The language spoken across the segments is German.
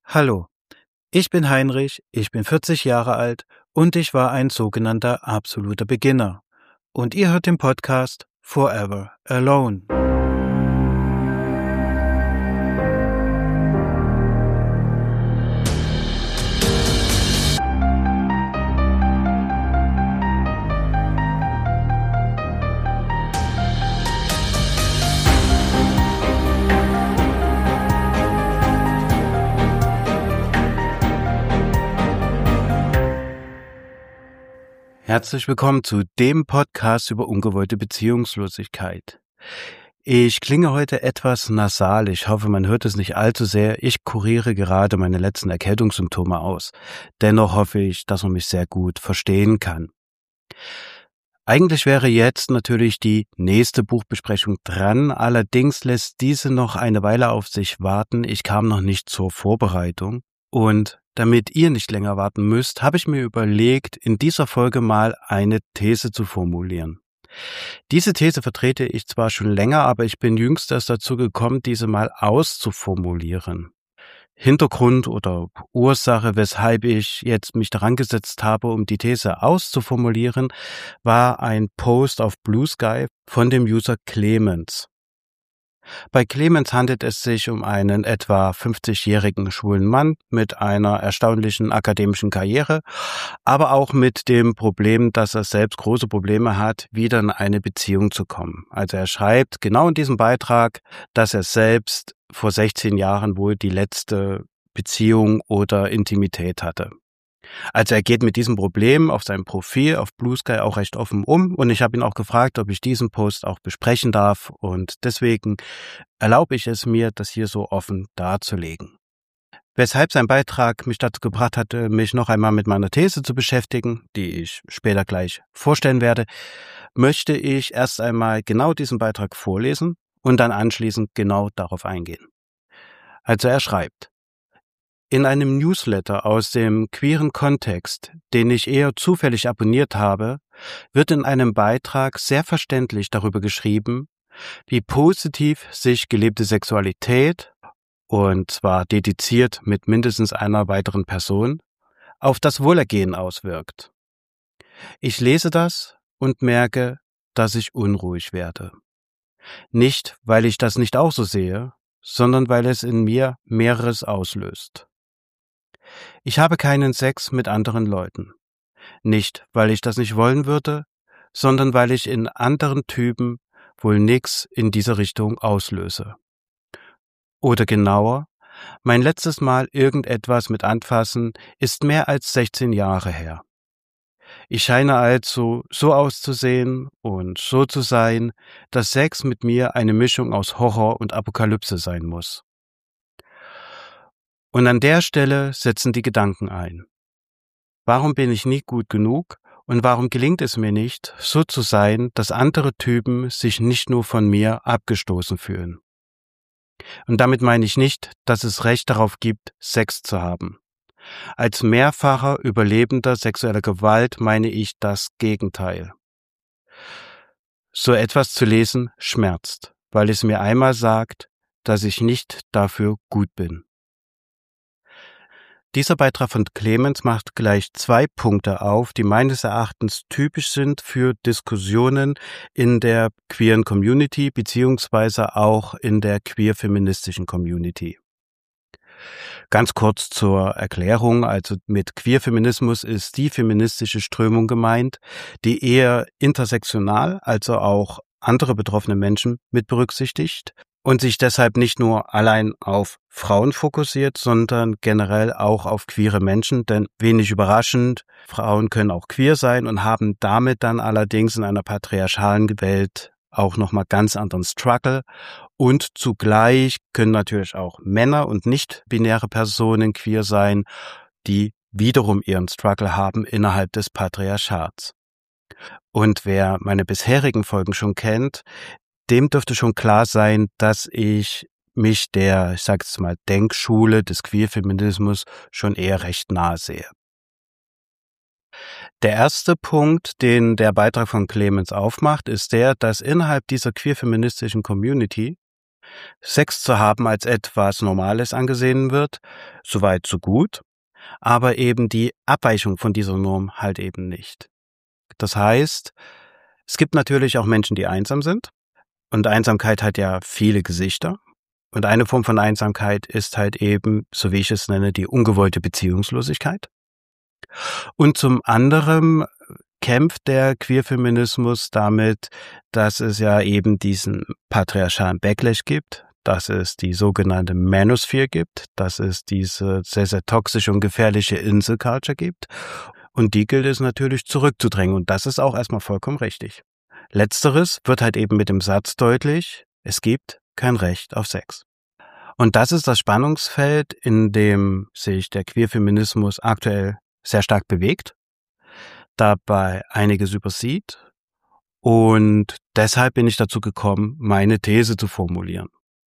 Hallo, ich bin Heinrich, ich bin 40 Jahre alt und ich war ein sogenannter absoluter Beginner. Und ihr hört den Podcast Forever Alone. Herzlich willkommen zu dem Podcast über ungewollte Beziehungslosigkeit. Ich klinge heute etwas nasal, ich hoffe, man hört es nicht allzu sehr. Ich kuriere gerade meine letzten Erkältungssymptome aus. Dennoch hoffe ich, dass man mich sehr gut verstehen kann. Eigentlich wäre jetzt natürlich die nächste Buchbesprechung dran, allerdings lässt diese noch eine Weile auf sich warten. Ich kam noch nicht zur Vorbereitung. Und damit ihr nicht länger warten müsst, habe ich mir überlegt, in dieser Folge mal eine These zu formulieren. Diese These vertrete ich zwar schon länger, aber ich bin jüngst erst dazu gekommen, diese mal auszuformulieren. Hintergrund oder Ursache, weshalb ich jetzt mich daran gesetzt habe, um die These auszuformulieren, war ein Post auf Blue Sky von dem User Clemens. Bei Clemens handelt es sich um einen etwa 50-jährigen schwulen Mann mit einer erstaunlichen akademischen Karriere, aber auch mit dem Problem, dass er selbst große Probleme hat, wieder in eine Beziehung zu kommen. Also er schreibt genau in diesem Beitrag, dass er selbst vor 16 Jahren wohl die letzte Beziehung oder Intimität hatte. Also er geht mit diesem Problem auf seinem Profil auf Blue Sky auch recht offen um und ich habe ihn auch gefragt, ob ich diesen Post auch besprechen darf und deswegen erlaube ich es mir, das hier so offen darzulegen. Weshalb sein Beitrag mich dazu gebracht hatte, mich noch einmal mit meiner These zu beschäftigen, die ich später gleich vorstellen werde, möchte ich erst einmal genau diesen Beitrag vorlesen und dann anschließend genau darauf eingehen. Also er schreibt: In einem Newsletter aus dem queeren Kontext, den ich eher zufällig abonniert habe, wird in einem Beitrag sehr verständlich darüber geschrieben, wie positiv sich gelebte Sexualität, und zwar dediziert mit mindestens einer weiteren Person, auf das Wohlergehen auswirkt. Ich lese das und merke, dass ich unruhig werde. Nicht, weil ich das nicht auch so sehe, sondern weil es in mir mehreres auslöst. Ich habe keinen Sex mit anderen Leuten. Nicht, weil ich das nicht wollen würde, sondern weil ich in anderen Typen wohl nix in dieser Richtung auslöse. Oder genauer, mein letztes Mal irgendetwas mit Anfassen ist mehr als 16 Jahre her. Ich scheine also so auszusehen und so zu sein, dass Sex mit mir eine Mischung aus Horror und Apokalypse sein muss. Und an der Stelle setzen die Gedanken ein. Warum bin ich nie gut genug und warum gelingt es mir nicht, so zu sein, dass andere Typen sich nicht nur von mir abgestoßen fühlen? Und damit meine ich nicht, dass es Recht darauf gibt, Sex zu haben. Als mehrfacher Überlebender sexueller Gewalt meine ich das Gegenteil. So etwas zu lesen schmerzt, weil es mir einmal sagt, dass ich nicht dafür gut bin. Dieser Beitrag von Clemens macht gleich 2 Punkte auf, die meines Erachtens typisch sind für Diskussionen in der queeren Community beziehungsweise auch in der queer-feministischen Community. Ganz kurz zur Erklärung, also mit Queerfeminismus ist die feministische Strömung gemeint, die eher intersektional, also auch andere betroffene Menschen mit berücksichtigt und sich deshalb nicht nur allein auf Frauen fokussiert, sondern generell auch auf queere Menschen, denn wenig überraschend, Frauen können auch queer sein und haben damit dann allerdings in einer patriarchalen Welt auch nochmal ganz anderen Struggle und zugleich können natürlich auch Männer und nicht-binäre Personen queer sein, die wiederum ihren Struggle haben innerhalb des Patriarchats. Und wer meine bisherigen Folgen schon kennt, dem dürfte schon klar sein, dass ich mich der, ich sage jetzt mal, Denkschule des Queerfeminismus schon eher recht nahe sehe. Der erste Punkt, den der Beitrag von Clemens aufmacht, ist der, dass innerhalb dieser queerfeministischen Community Sex zu haben als etwas Normales angesehen wird, soweit so gut, aber eben die Abweichung von dieser Norm halt eben nicht. Das heißt, es gibt natürlich auch Menschen, die einsam sind, und Einsamkeit hat ja viele Gesichter. Und eine Form von Einsamkeit ist halt eben, so wie ich es nenne, die ungewollte Beziehungslosigkeit. Und zum anderen kämpft der Queerfeminismus damit, dass es ja eben diesen patriarchalen Backlash gibt, dass es die sogenannte Manosphere gibt, dass es diese sehr, sehr toxische und gefährliche Insel-Culture gibt. Und die gilt es natürlich zurückzudrängen. Und das ist auch erstmal vollkommen richtig. Letzteres wird halt eben mit dem Satz deutlich, es gibt kein Recht auf Sex. Und das ist das Spannungsfeld, in dem sich der Queerfeminismus aktuell sehr stark bewegt, dabei einiges übersieht, und deshalb bin ich dazu gekommen, meine These zu formulieren.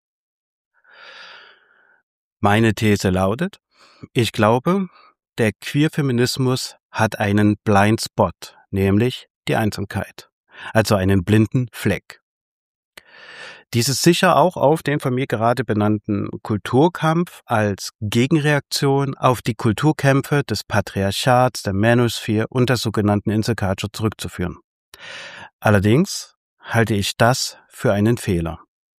Meine These lautet, ich glaube, der Queerfeminismus hat einen Blindspot, nämlich die Einsamkeit, also einen blinden Fleck. Dies ist sicher auch auf den von mir gerade benannten Kulturkampf als Gegenreaktion auf die Kulturkämpfe des Patriarchats, der Manosphere und der sogenannten Insel-Culture zurückzuführen. Allerdings halte ich das für einen Fehler.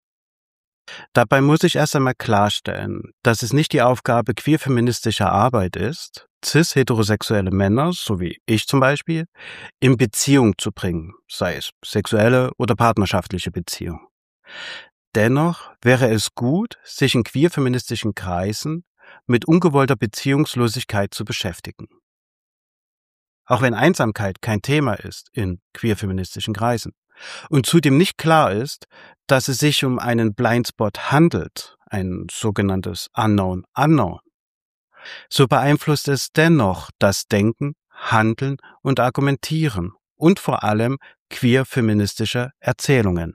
Dabei muss ich erst einmal klarstellen, dass es nicht die Aufgabe queerfeministischer Arbeit ist, cis-heterosexuelle Männer, so wie ich zum Beispiel, in Beziehung zu bringen, sei es sexuelle oder partnerschaftliche Beziehung. Dennoch wäre es gut, sich in queerfeministischen Kreisen mit ungewollter Beziehungslosigkeit zu beschäftigen. Auch wenn Einsamkeit kein Thema ist in queerfeministischen Kreisen und zudem nicht klar ist, dass es sich um einen Blindspot handelt, ein sogenanntes Unknown Unknown, so beeinflusst es dennoch das Denken, Handeln und Argumentieren und vor allem queerfeministische Erzählungen.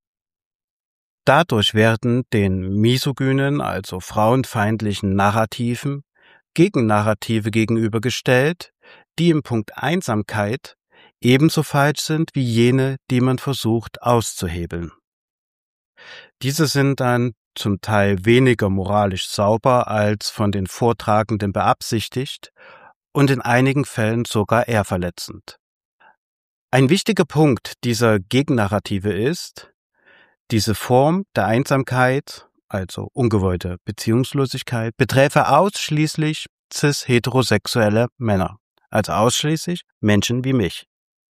Dadurch werden den misogynen, also frauenfeindlichen Narrativen Gegennarrative gegenübergestellt, die im Punkt Einsamkeit ebenso falsch sind wie jene, die man versucht auszuhebeln. Diese sind dann zum Teil weniger moralisch sauber als von den Vortragenden beabsichtigt und in einigen Fällen sogar eher verletzend. Ein wichtiger Punkt dieser Gegennarrative ist, diese Form der Einsamkeit, also ungewollte Beziehungslosigkeit, beträfe ausschließlich cis-heterosexuelle Männer, also ausschließlich Menschen wie mich.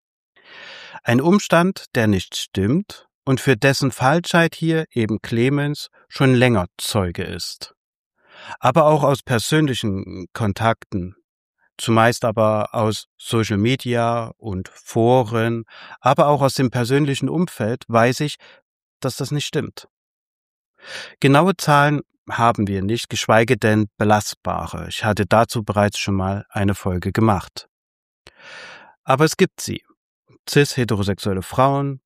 Ein Umstand, der nicht stimmt und für dessen Falschheit hier eben Clemens schon länger Zeuge ist. Aber auch aus persönlichen Kontakten, zumeist aber aus Social Media und Foren, aber auch aus dem persönlichen Umfeld weiß ich, dass das nicht stimmt. Genaue Zahlen haben wir nicht, geschweige denn belastbare. Ich hatte dazu bereits schon mal eine Folge gemacht. Aber es gibt sie. Cis-heterosexuelle Frauen,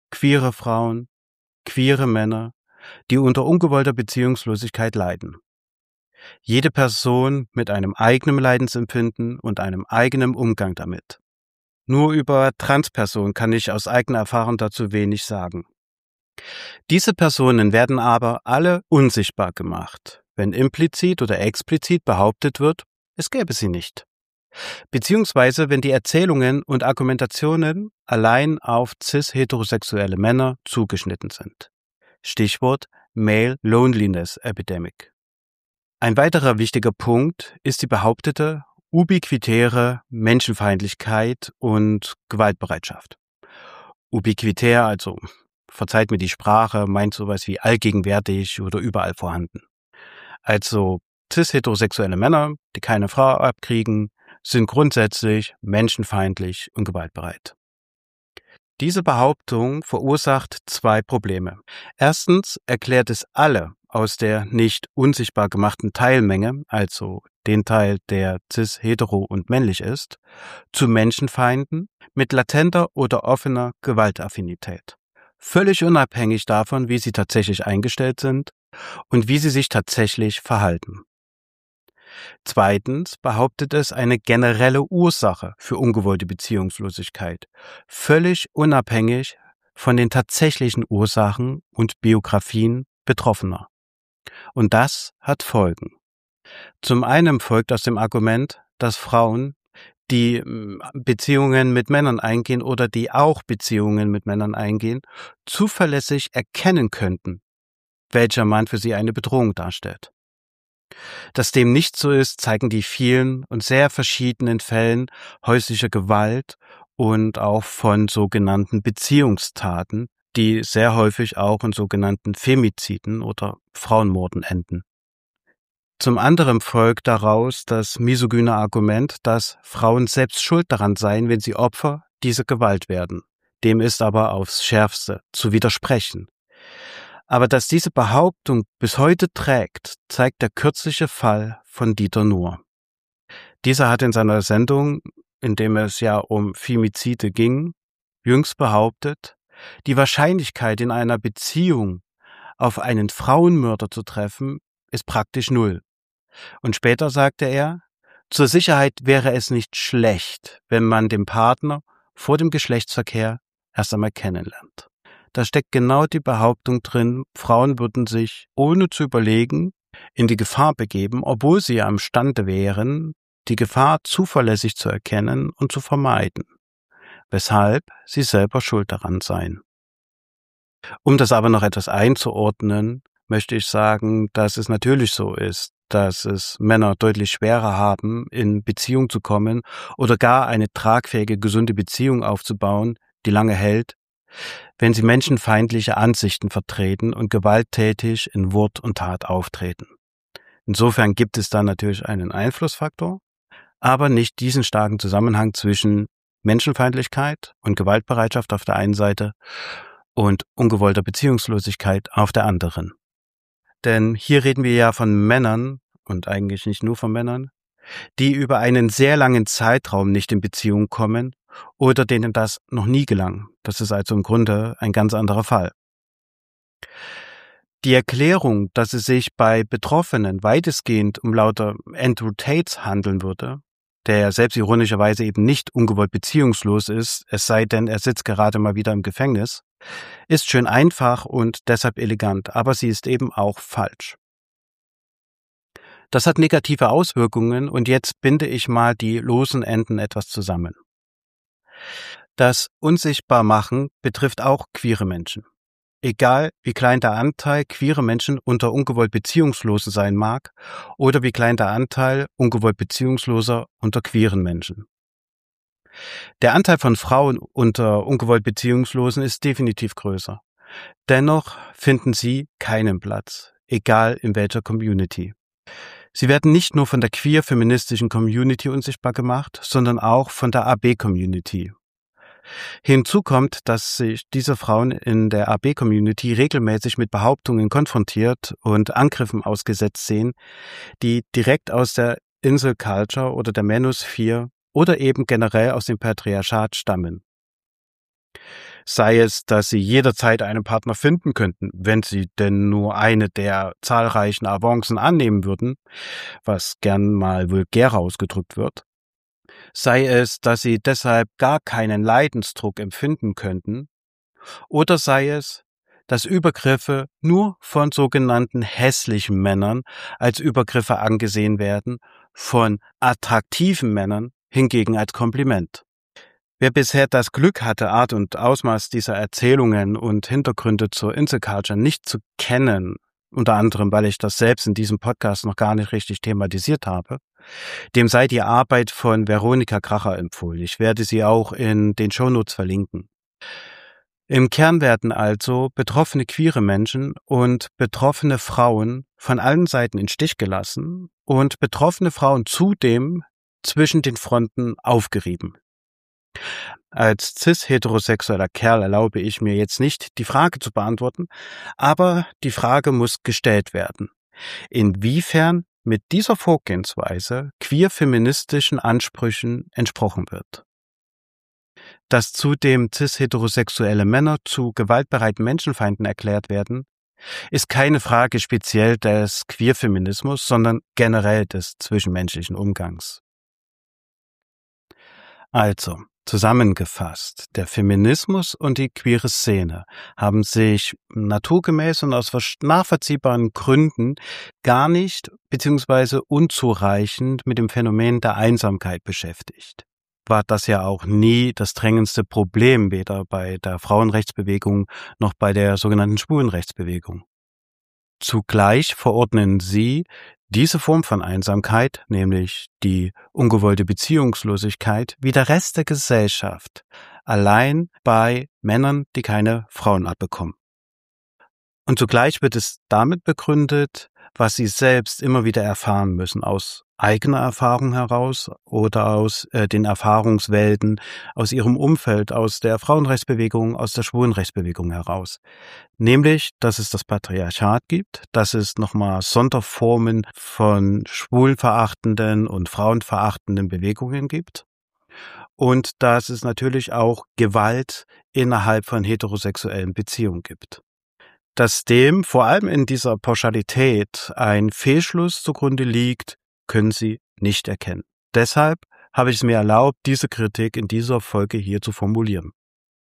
queere Männer, die unter ungewollter Beziehungslosigkeit leiden. Jede Person mit einem eigenen Leidensempfinden und einem eigenen Umgang damit. Nur über Transpersonen kann ich aus eigener Erfahrung dazu wenig sagen. Diese Personen werden aber alle unsichtbar gemacht, wenn implizit oder explizit behauptet wird, es gäbe sie nicht. Beziehungsweise wenn die Erzählungen und Argumentationen allein auf cis-heterosexuelle Männer zugeschnitten sind. Stichwort Male Loneliness Epidemic. Ein weiterer wichtiger Punkt ist die behauptete ubiquitäre Menschenfeindlichkeit und Gewaltbereitschaft. Ubiquitär, also verzeiht mir die Sprache, meint sowas wie allgegenwärtig oder überall vorhanden. Also cis-heterosexuelle Männer, die keine Frau abkriegen, sind grundsätzlich menschenfeindlich und gewaltbereit. Diese Behauptung verursacht zwei Probleme. Erstens erklärt es alle aus der nicht unsichtbar gemachten Teilmenge, also den Teil, der cis, hetero und männlich ist, zu Menschenfeinden mit latenter oder offener Gewaltaffinität. Völlig unabhängig davon, wie sie tatsächlich eingestellt sind und wie sie sich tatsächlich verhalten. Zweitens behauptet es eine generelle Ursache für ungewollte Beziehungslosigkeit, völlig unabhängig von den tatsächlichen Ursachen und Biografien Betroffener. Und das hat Folgen. Zum einen folgt aus dem Argument, dass Frauen, die Beziehungen mit Männern eingehen oder die auch Beziehungen mit Männern eingehen, zuverlässig erkennen könnten, welcher Mann für sie eine Bedrohung darstellt. Dass dem nicht so ist, zeigen die vielen und sehr verschiedenen Fällen häuslicher Gewalt und auch von sogenannten Beziehungstaten, die sehr häufig auch in sogenannten Femiziden oder Frauenmorden enden. Zum anderen folgt daraus das misogyne Argument, dass Frauen selbst schuld daran seien, wenn sie Opfer dieser Gewalt werden. Dem ist aber aufs Schärfste zu widersprechen. Aber dass diese Behauptung bis heute trägt, zeigt der kürzliche Fall von Dieter Nuhr. Dieser hat in seiner Sendung, in dem es ja um Femizide ging, jüngst behauptet, die Wahrscheinlichkeit in einer Beziehung auf einen Frauenmörder zu treffen, ist praktisch null. Und später sagte er, zur Sicherheit wäre es nicht schlecht, wenn man den Partner vor dem Geschlechtsverkehr erst einmal kennenlernt. Da steckt genau die Behauptung drin, Frauen würden sich, ohne zu überlegen, in die Gefahr begeben, obwohl sie ja imstande wären, die Gefahr zuverlässig zu erkennen und zu vermeiden, weshalb sie selber schuld daran seien. Um das aber noch etwas einzuordnen, möchte ich sagen, dass es natürlich so ist, dass es Männer deutlich schwerer haben, in Beziehung zu kommen oder gar eine tragfähige, gesunde Beziehung aufzubauen, die lange hält, wenn sie menschenfeindliche Ansichten vertreten und gewalttätig in Wort und Tat auftreten. Insofern gibt es da natürlich einen Einflussfaktor, aber nicht diesen starken Zusammenhang zwischen Menschenfeindlichkeit und Gewaltbereitschaft auf der einen Seite und ungewollter Beziehungslosigkeit auf der anderen. Denn hier reden wir ja von Männern, und eigentlich nicht nur von Männern, die über einen sehr langen Zeitraum nicht in Beziehung kommen oder denen das noch nie gelang. Das ist also im Grunde ein ganz anderer Fall. Die Erklärung, dass es sich bei Betroffenen weitestgehend um lauter Andrew Tates handeln würde, der ja selbst ironischerweise eben nicht ungewollt beziehungslos ist, es sei denn, er sitzt gerade mal wieder im Gefängnis, ist schön einfach und deshalb elegant, aber sie ist eben auch falsch. Das hat negative Auswirkungen und jetzt binde ich mal die losen Enden etwas zusammen. Das Unsichtbarmachen betrifft auch queere Menschen. Egal, wie klein der Anteil queere Menschen unter ungewollt Beziehungslosen sein mag oder wie klein der Anteil ungewollt Beziehungsloser unter queeren Menschen. Der Anteil von Frauen unter ungewollt Beziehungslosen ist definitiv größer. Dennoch finden sie keinen Platz, egal in welcher Community. Sie werden nicht nur von der queer-feministischen Community unsichtbar gemacht, sondern auch von der AB-Community. Hinzu kommt, dass sich diese Frauen in der AB-Community regelmäßig mit Behauptungen konfrontiert und Angriffen ausgesetzt sehen, die direkt aus der Insel-Culture oder der Manosphere oder eben generell aus dem Patriarchat stammen. Sei es, dass sie jederzeit einen Partner finden könnten, wenn sie denn nur eine der zahlreichen Avancen annehmen würden, was gern mal vulgär ausgedrückt wird. Sei es, dass sie deshalb gar keinen Leidensdruck empfinden könnten, oder sei es, dass Übergriffe nur von sogenannten hässlichen Männern als Übergriffe angesehen werden, von attraktiven Männern hingegen als Kompliment. Wer bisher das Glück hatte, Art und Ausmaß dieser Erzählungen und Hintergründe zur Inselculture nicht zu kennen, unter anderem, weil ich das selbst in diesem Podcast noch gar nicht richtig thematisiert habe, dem sei die Arbeit von Veronika Kracher empfohlen. Ich werde sie auch in den Shownotes verlinken. Im Kern werden also betroffene queere Menschen und betroffene Frauen von allen Seiten in Stich gelassen und betroffene Frauen zudem zwischen den Fronten aufgerieben. Als cis-heterosexueller Kerl erlaube ich mir jetzt nicht, die Frage zu beantworten, aber die Frage muss gestellt werden. Inwiefern mit dieser Vorgehensweise queer-feministischen Ansprüchen entsprochen wird. Dass zudem cis-heterosexuelle Männer zu gewaltbereiten Menschenfeinden erklärt werden, ist keine Frage speziell des Queerfeminismus, sondern generell des zwischenmenschlichen Umgangs. Also, Zusammengefasst, der Feminismus und die queere Szene haben sich naturgemäß und aus nachvollziehbaren Gründen gar nicht bzw. unzureichend mit dem Phänomen der Einsamkeit beschäftigt. War das ja auch nie das drängendste Problem, weder bei der Frauenrechtsbewegung noch bei der sogenannten Schwulenrechtsbewegung. Zugleich verordnen sie diese Form von Einsamkeit, nämlich die ungewollte Beziehungslosigkeit, wie der Rest der Gesellschaft, allein bei Männern, die keine Frauen abbekommen. Und zugleich wird es damit begründet, was sie selbst immer wieder erfahren müssen, aus eigener Erfahrung heraus oder aus den Erfahrungswelten, aus ihrem Umfeld, aus der Frauenrechtsbewegung, aus der Schwulenrechtsbewegung heraus. Nämlich, dass es das Patriarchat gibt, dass es nochmal Sonderformen von schwulenverachtenden und frauenverachtenden Bewegungen gibt und dass es natürlich auch Gewalt innerhalb von heterosexuellen Beziehungen gibt. Dass dem vor allem in dieser Pauschalität ein Fehlschluss zugrunde liegt, können Sie nicht erkennen. Deshalb habe ich es mir erlaubt, diese Kritik in dieser Folge hier zu formulieren.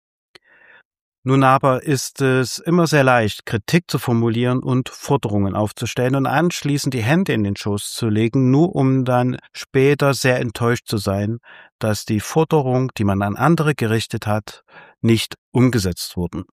Nun aber ist es immer sehr leicht, Kritik zu formulieren und Forderungen aufzustellen und anschließend die Hände in den Schoß zu legen, nur um dann später sehr enttäuscht zu sein, dass die Forderung, die man an andere gerichtet hat, nicht umgesetzt wurden.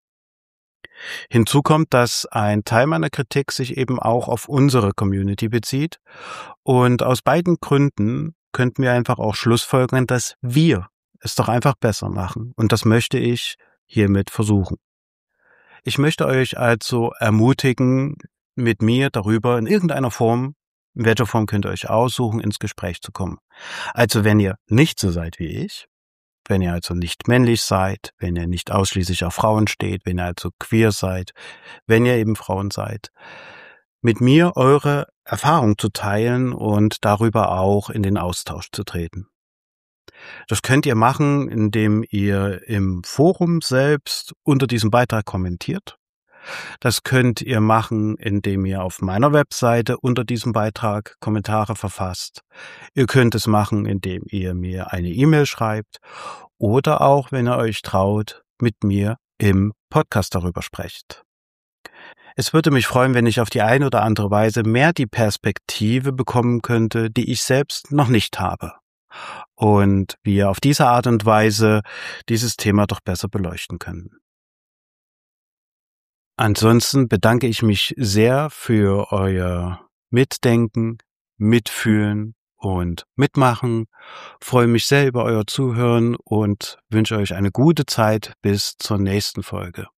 Hinzu kommt, dass ein Teil meiner Kritik sich eben auch auf unsere Community bezieht und aus beiden Gründen könnten wir einfach auch schlussfolgern, dass wir es doch einfach besser machen und das möchte ich hiermit versuchen. Ich möchte euch also ermutigen, mit mir darüber in irgendeiner Form, in welcher Form könnt ihr euch aussuchen, ins Gespräch zu kommen. Also wenn ihr nicht so seid wie ich, wenn ihr also nicht männlich seid, wenn ihr nicht ausschließlich auf Frauen steht, wenn ihr also queer seid, wenn ihr eben Frauen seid, mit mir eure Erfahrung zu teilen und darüber auch in den Austausch zu treten. Das könnt ihr machen, indem ihr im Forum selbst unter diesem Beitrag kommentiert. Das könnt ihr machen, indem ihr auf meiner Webseite unter diesem Beitrag Kommentare verfasst. Ihr könnt es machen, indem ihr mir eine E-Mail schreibt oder auch, wenn ihr euch traut, mit mir im Podcast darüber sprecht. Es würde mich freuen, wenn ich auf die eine oder andere Weise mehr die Perspektive bekommen könnte, die ich selbst noch nicht habe. Und wir auf diese Art und Weise dieses Thema doch besser beleuchten können. Ansonsten bedanke ich mich sehr für euer Mitdenken, Mitfühlen und Mitmachen. Freue mich sehr über euer Zuhören und wünsche euch eine gute Zeit bis zur nächsten Folge.